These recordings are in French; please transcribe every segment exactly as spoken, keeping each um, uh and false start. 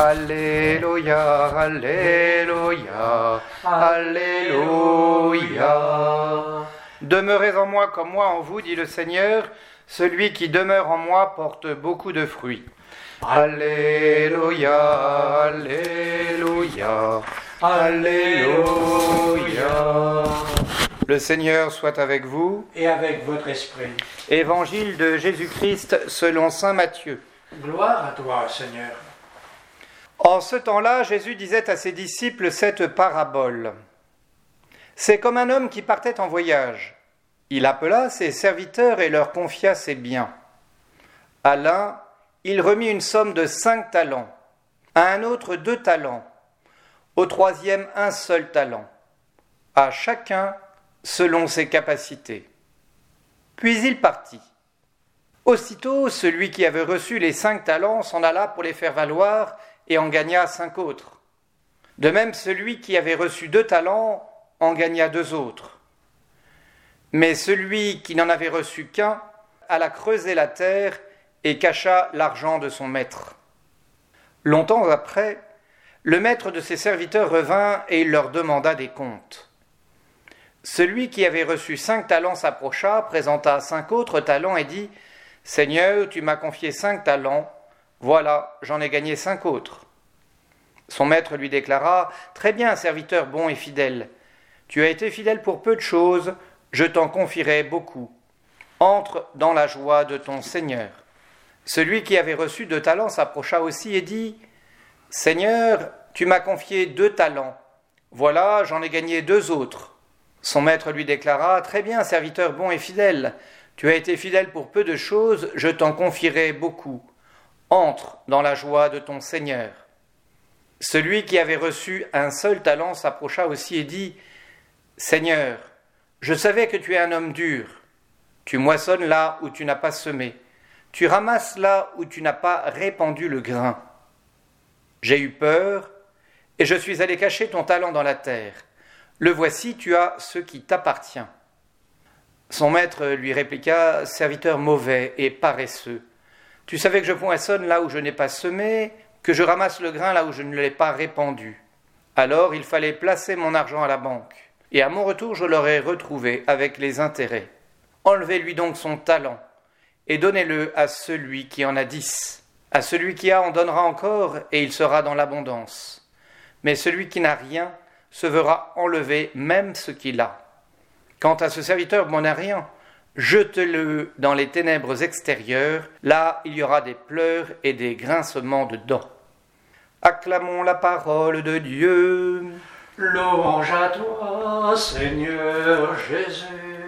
Alléluia, Alléluia, Alléluia. Demeurez en moi comme moi en vous, dit le Seigneur. Celui qui demeure en moi porte beaucoup de fruits. Alléluia, Alléluia, Alléluia. Le Seigneur soit avec vous. Et avec votre esprit. Évangile de Jésus-Christ selon saint Matthieu. Gloire à toi, Seigneur. En ce temps-là, Jésus disait à ses disciples cette parabole. C'est comme un homme qui partait en voyage. Il appela ses serviteurs et leur confia ses biens. À l'un, il remit une somme de cinq talents, à un autre deux talents, au troisième un seul talent, à chacun selon ses capacités. Puis il partit. Aussitôt, celui qui avait reçu les cinq talents s'en alla pour les faire valoir et en gagna cinq autres. De même, celui qui avait reçu deux talents en gagna deux autres. Mais celui qui n'en avait reçu qu'un alla creuser la terre et cacha l'argent de son maître. Longtemps après, le maître de ses serviteurs revint et il leur demanda des comptes. Celui qui avait reçu cinq talents s'approcha, présenta cinq autres talents et dit « Seigneur, tu m'as confié cinq talents, voilà, j'en ai gagné cinq autres. » Son maître lui déclara « Très bien, serviteur bon et fidèle, tu as été fidèle pour peu de choses, je t'en confierai beaucoup. Entre dans la joie de ton Seigneur. » Celui qui avait reçu deux talents s'approcha aussi et dit « Seigneur, tu m'as confié deux talents, voilà, j'en ai gagné deux autres. » Son maître lui déclara « Très bien, serviteur bon et fidèle, tu as été fidèle pour peu de choses, je t'en confierai beaucoup. Entre dans la joie de ton Seigneur. » Celui qui avait reçu un seul talent s'approcha aussi et dit « Seigneur, je savais que tu es un homme dur. Tu moissonnes là où tu n'as pas semé. Tu ramasses là où tu n'as pas répandu le grain. J'ai eu peur et je suis allé cacher ton talent dans la terre. Le voici, tu as ce qui t'appartient. » Son maître lui répliqua « Serviteur mauvais et paresseux, tu savais que je moissonne là où je n'ai pas semé, que je ramasse le grain là où je ne l'ai pas répandu. Alors il fallait placer mon argent à la banque, et à mon retour je l'aurais retrouvé avec les intérêts. Enlevez-lui donc son talent, et donnez-le à celui qui en a dix. À celui qui a, on donnera encore, et il sera dans l'abondance. Mais celui qui n'a rien se verra enlever même ce qu'il a. Quant à ce serviteur qui n'en a rien, jete-le dans les ténèbres extérieures, là il y aura des pleurs et des grincements de dents. Acclamons la parole de Dieu. Louange à toi, Seigneur Jésus.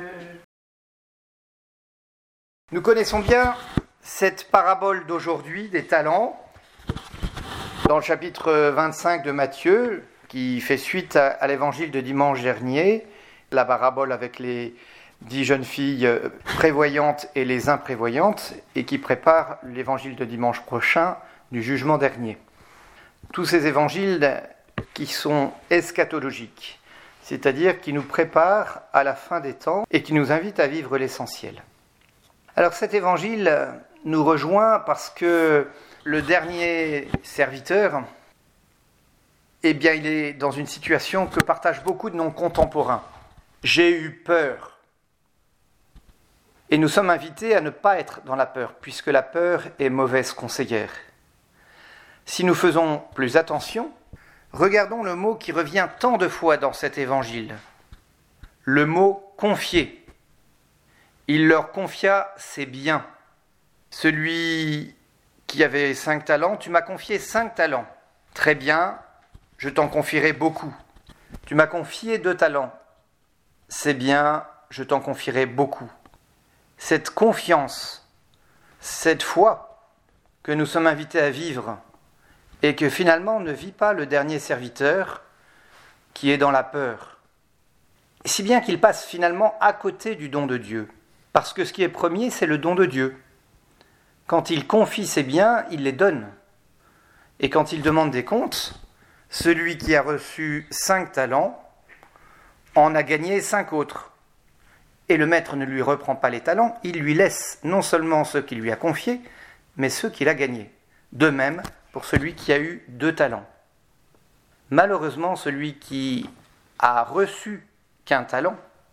Nous connaissons bien cette parabole d'aujourd'hui des talents, dans le chapitre vingt-cinq de Matthieu, qui fait suite à, à l'évangile de dimanche dernier, la parabole avec les dix jeunes filles prévoyantes et les imprévoyantes, et qui prépare l'évangile de dimanche prochain du jugement dernier. Tous ces évangiles qui sont eschatologiques, c'est-à-dire qui nous préparent à la fin des temps et qui nous invitent à vivre l'essentiel. Alors cet évangile nous rejoint parce que le dernier serviteur, eh bien, il est dans une situation que partagent beaucoup de nos contemporains. J'ai eu peur. Et nous sommes invités à ne pas être dans la peur, puisque la peur est mauvaise conseillère. Si nous faisons plus attention, regardons le mot qui revient tant de fois dans cet évangile. Le mot « confier ». Il leur confia ses biens. Celui qui avait cinq talents, tu m'as confié cinq talents. Très bien, je t'en confierai beaucoup. Tu m'as confié deux talents. C'est bien, je t'en confierai beaucoup. Cette confiance, cette foi que nous sommes invités à vivre et que finalement ne vit pas le dernier serviteur qui est dans la peur. Si bien qu'il passe finalement à côté du don de Dieu. Parce que ce qui est premier, c'est le don de Dieu. Quand il confie ses biens, il les donne. Et quand il demande des comptes, celui qui a reçu cinq talents en a gagné cinq autres. Et le maître ne lui reprend pas les talents, il lui laisse non seulement ceux qu'il lui a confiés, mais ceux qu'il a gagnés. De même pour celui qui a eu deux talents. Malheureusement, celui qui a reçu qu'un talent,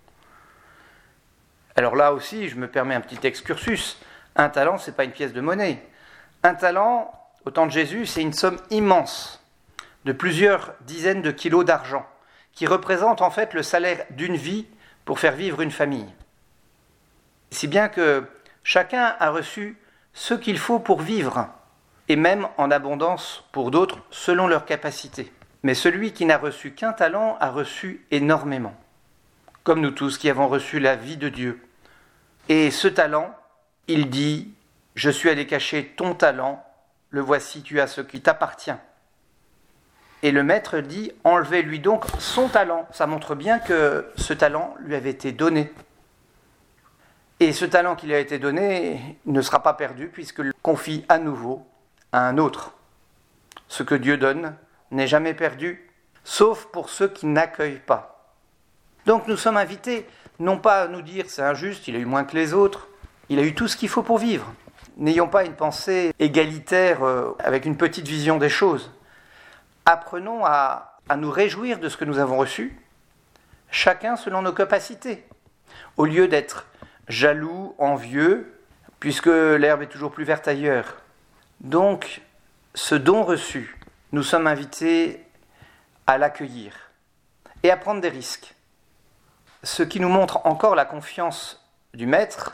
alors là aussi, je me permets un petit excursus, un talent, ce n'est pas une pièce de monnaie. Un talent, au temps de Jésus, c'est une somme immense de plusieurs dizaines de kilos d'argent, qui représente en fait le salaire d'une vie pour faire vivre une famille. Si bien que chacun a reçu ce qu'il faut pour vivre, et même en abondance pour d'autres, selon leurs capacités. Mais celui qui n'a reçu qu'un talent a reçu énormément, comme nous tous qui avons reçu la vie de Dieu. Et ce talent, il dit, « Je suis allé cacher ton talent, le voici, tu as ce qui t'appartient. » Et le maître dit, « Enlevez-lui donc son talent. » Ça montre bien que ce talent lui avait été donné. Et ce talent qui lui a été donné ne sera pas perdu puisqu'il le confie à nouveau à un autre. Ce que Dieu donne n'est jamais perdu, sauf pour ceux qui n'accueillent pas. Donc nous sommes invités, non pas à nous dire c'est injuste, il a eu moins que les autres, il a eu tout ce qu'il faut pour vivre. N'ayons pas une pensée égalitaire euh, avec une petite vision des choses. Apprenons à, à nous réjouir de ce que nous avons reçu, chacun selon nos capacités, au lieu d'être jaloux, envieux, puisque l'herbe est toujours plus verte ailleurs. Donc, ce don reçu, nous sommes invités à l'accueillir et à prendre des risques. Ce qui nous montre encore la confiance du Maître,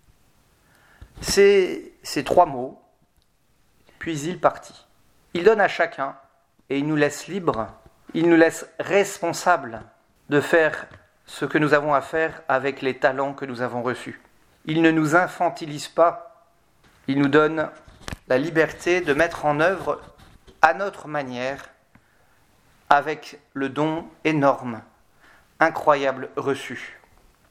c'est ces trois mots, puis il partit. Il donne à chacun et il nous laisse libres, il nous laisse responsables de faire ce que nous avons à faire avec les talents que nous avons reçus. Il ne nous infantilise pas, il nous donne la liberté de mettre en œuvre à notre manière, avec le don énorme, incroyable reçu.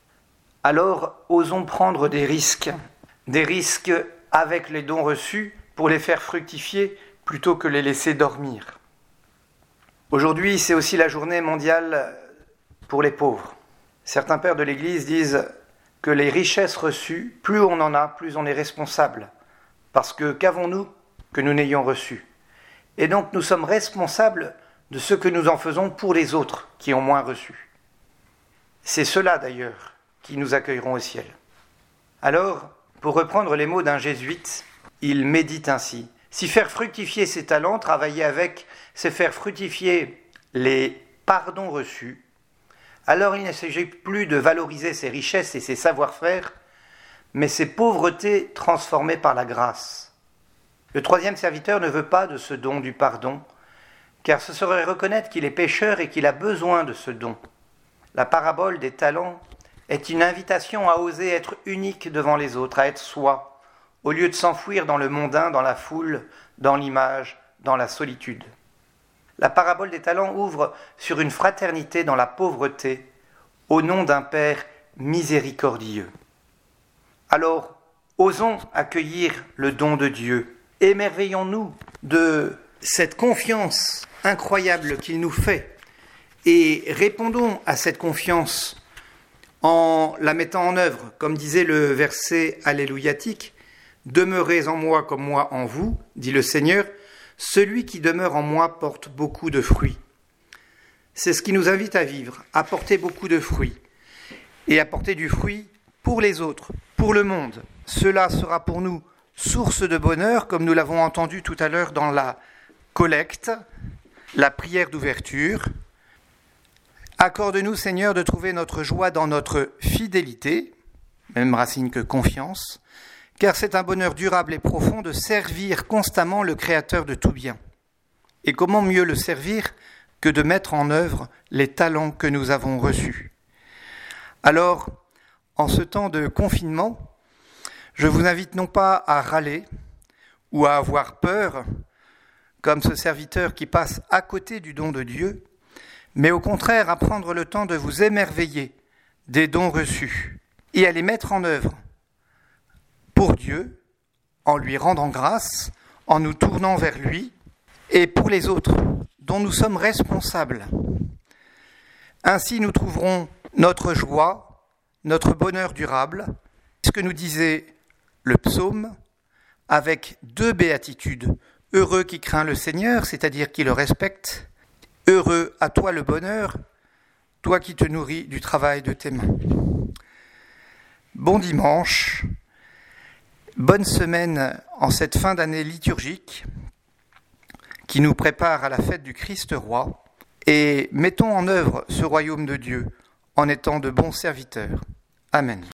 Alors, osons prendre des risques, des risques avec les dons reçus pour les faire fructifier plutôt que les laisser dormir. Aujourd'hui, c'est aussi la journée mondiale pour les pauvres. Certains pères de l'Église disent que les richesses reçues, plus on en a, plus on est responsable. Parce que qu'avons-nous que nous n'ayons reçu ? Et donc nous sommes responsables de ce que nous en faisons pour les autres qui ont moins reçu. C'est ceux-là d'ailleurs qui nous accueilleront au ciel. Alors, pour reprendre les mots d'un jésuite, il médite ainsi. Si faire fructifier ses talents, travailler avec, c'est faire fructifier les pardons reçus, alors il ne s'agit plus de valoriser ses richesses et ses savoir-faire, mais ses pauvretés transformées par la grâce. Le troisième serviteur ne veut pas de ce don du pardon, car ce serait reconnaître qu'il est pécheur et qu'il a besoin de ce don. La parabole des talents est une invitation à oser être unique devant les autres, à être soi, au lieu de s'enfouir dans le mondain, dans la foule, dans l'image, dans la solitude. La parabole des talents ouvre sur une fraternité dans la pauvreté, au nom d'un Père miséricordieux. Alors, osons accueillir le don de Dieu. Émerveillons-nous de cette confiance incroyable qu'il nous fait et répondons à cette confiance en la mettant en œuvre. Comme disait le verset alléluiatique, « Demeurez en moi comme moi en vous, dit le Seigneur, celui qui demeure en moi porte beaucoup de fruits. » C'est ce qui nous invite à vivre, à porter beaucoup de fruits et à porter du fruit pour les autres, pour le monde. Cela sera pour nous source de bonheur, comme nous l'avons entendu tout à l'heure dans la collecte, la prière d'ouverture. Accorde-nous, Seigneur, de trouver notre joie dans notre fidélité, même racine que confiance, car c'est un bonheur durable et profond de servir constamment le Créateur de tout bien. Et comment mieux le servir que de mettre en œuvre les talents que nous avons reçus. Alors, en ce temps de confinement, je vous invite non pas à râler ou à avoir peur, comme ce serviteur qui passe à côté du don de Dieu, mais au contraire à prendre le temps de vous émerveiller des dons reçus et à les mettre en œuvre pour Dieu, en lui rendant grâce, en nous tournant vers lui, et pour les autres, dont nous sommes responsables. Ainsi nous trouverons notre joie, notre bonheur durable, ce que nous disait le psaume, avec deux béatitudes Heureux qui craint le Seigneur, c'est-à-dire qui le respecte. Heureux à toi le bonheur, toi qui te nourris du travail de tes mains. Bon dimanche, bonne semaine en cette fin d'année liturgique qui nous prépare à la fête du Christ roi, et mettons en œuvre ce royaume de Dieu en étant de bons serviteurs. Amen.